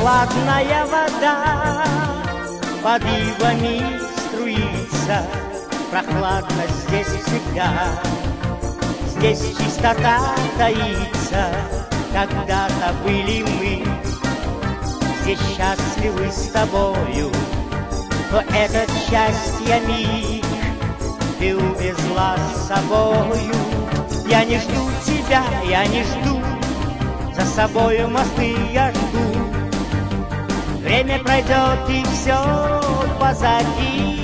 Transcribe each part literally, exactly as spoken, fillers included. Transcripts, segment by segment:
Прохладная вода под ивами струится, прохладно здесь всегда. Здесь чистота таится, когда-то были мы здесь счастливы с тобою, но этот счастья миг ты увезла с собою. Я не жду тебя, я не жду, за собою мосты я жду. Время пройдет и все позади.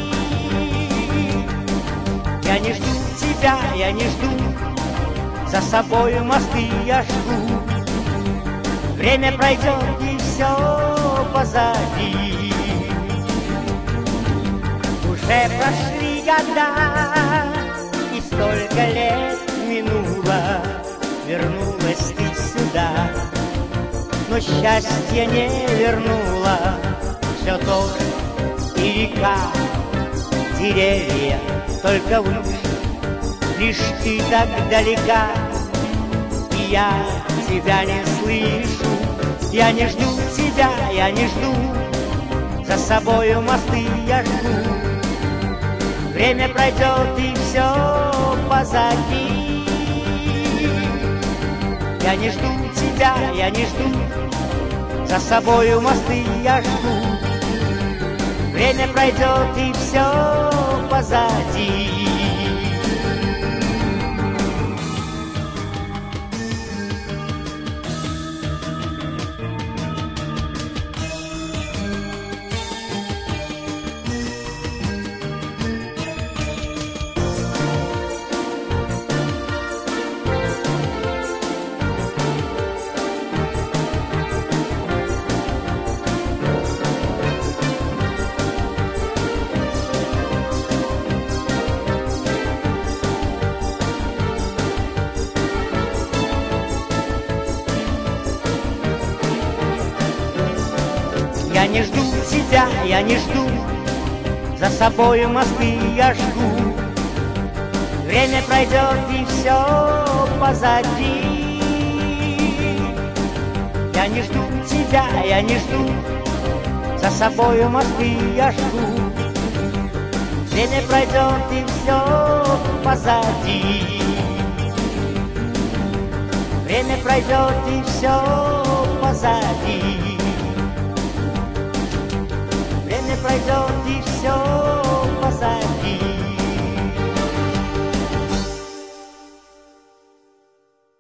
Я не жду тебя, я не жду, за собою мосты я жду. Время пройдет и все позади. Уже прошли года, и столько лет минуло, вернулась ты сюда, но счастье не вернуло. Все тоже и река, деревья, только выше, лишь ты так далека, и я тебя не слышу. Я не жду тебя, я не жду, за собою мосты я жду. Время пройдет и все позади. Я не жду тебя, я не жду, за собою мосты я жду. Время пройдет и все позади. Я не жду тебя, я не жду, за собою мосты я жду. Время пройдет и все позади. Я не жду тебя, я не жду, за собою мосты я жду. Время пройдет и все позади. Время пройдет и все позади. Время пройдет и все